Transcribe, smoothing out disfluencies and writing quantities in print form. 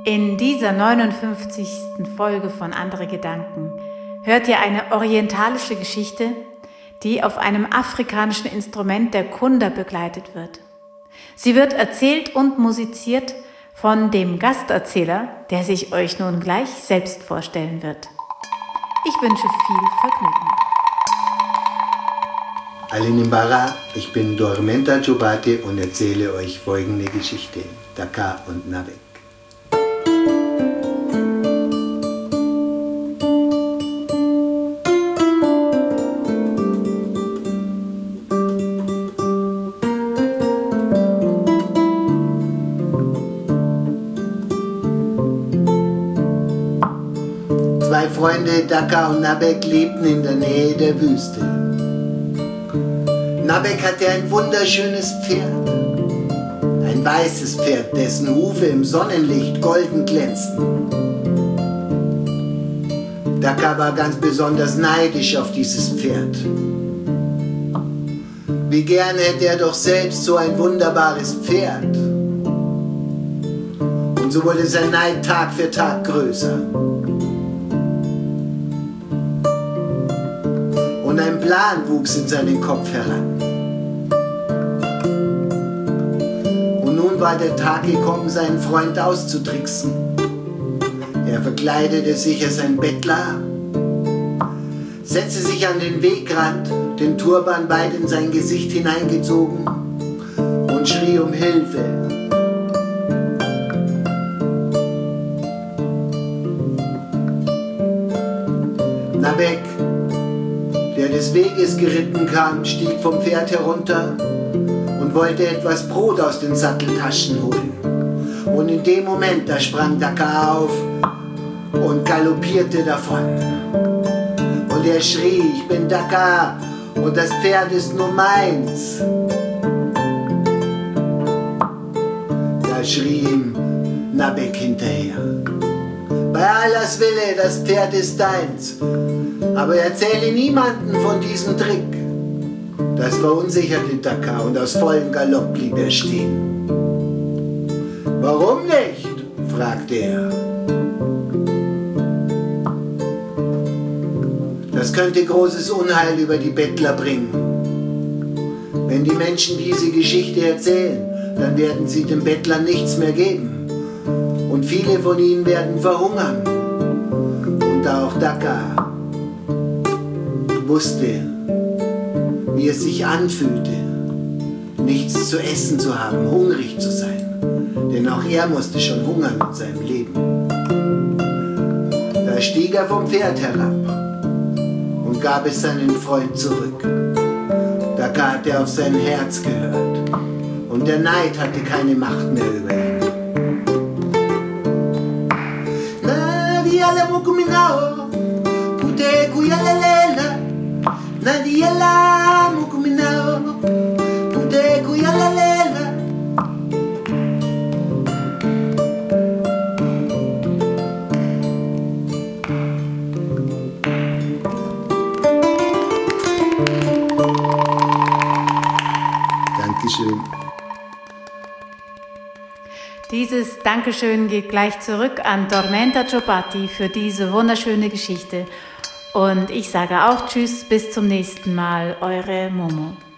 In dieser 59. Folge von Andere Gedanken hört ihr eine orientalische Geschichte, die auf einem afrikanischen Instrument der Kunda begleitet wird. Sie wird erzählt und musiziert von dem Gasterzähler, der sich euch nun gleich selbst vorstellen wird. Ich wünsche viel Vergnügen. Alinimbara, ich bin Dormenta Chobate und erzähle euch folgende Geschichte: Daka und Nabek. Zwei Freunde, Daka und Nabek, lebten in der Nähe der Wüste. Nabek hatte ein wunderschönes Pferd. Ein weißes Pferd, dessen Hufe im Sonnenlicht golden glänzten. Daka war ganz besonders neidisch auf dieses Pferd. Wie gern hätte er doch selbst so ein wunderbares Pferd. Und so wurde sein Neid Tag für Tag größer. Und ein Plan wuchs in seinen Kopf heran. Und nun war der Tag gekommen, seinen Freund auszutricksen. Er verkleidete sich als ein Bettler, setzte sich an den Wegrand, den Turban weit in sein Gesicht hineingezogen und schrie um Hilfe. Nabek, der des Weges geritten kam, stieg vom Pferd herunter und wollte etwas Brot aus den Satteltaschen holen. Und in dem Moment, da sprang Daka auf und galoppierte davon. Und er schrie: Ich bin Daka und das Pferd ist nur meins. Da schrie ihm Nabek hinterher: Bei Allahs Wille, das Pferd ist deins. Aber erzähle niemanden von diesem Trick. Das verunsicherte Daka und aus vollem Galopp blieb er stehen. Warum nicht? Fragte er. Das könnte großes Unheil über die Bettler bringen. Wenn die Menschen diese Geschichte erzählen, dann werden sie den Bettlern nichts mehr geben. Und viele von ihnen werden verhungern. Und auch Daka wusste, wie es sich anfühlte, nichts zu essen zu haben, hungrig zu sein. Denn auch er musste schon hungern in seinem Leben. Da stieg er vom Pferd herab und gab es seinen Freund zurück. Daka hatte auf sein Herz gehört und der Neid hatte keine Macht mehr über ihn. Nadiela mukuminao, pude kuyalalela. Dankeschön. Dieses Dankeschön geht gleich zurück an Dormenta Chobate für diese wunderschöne Geschichte. Und ich sage auch Tschüss, bis zum nächsten Mal, eure Momo.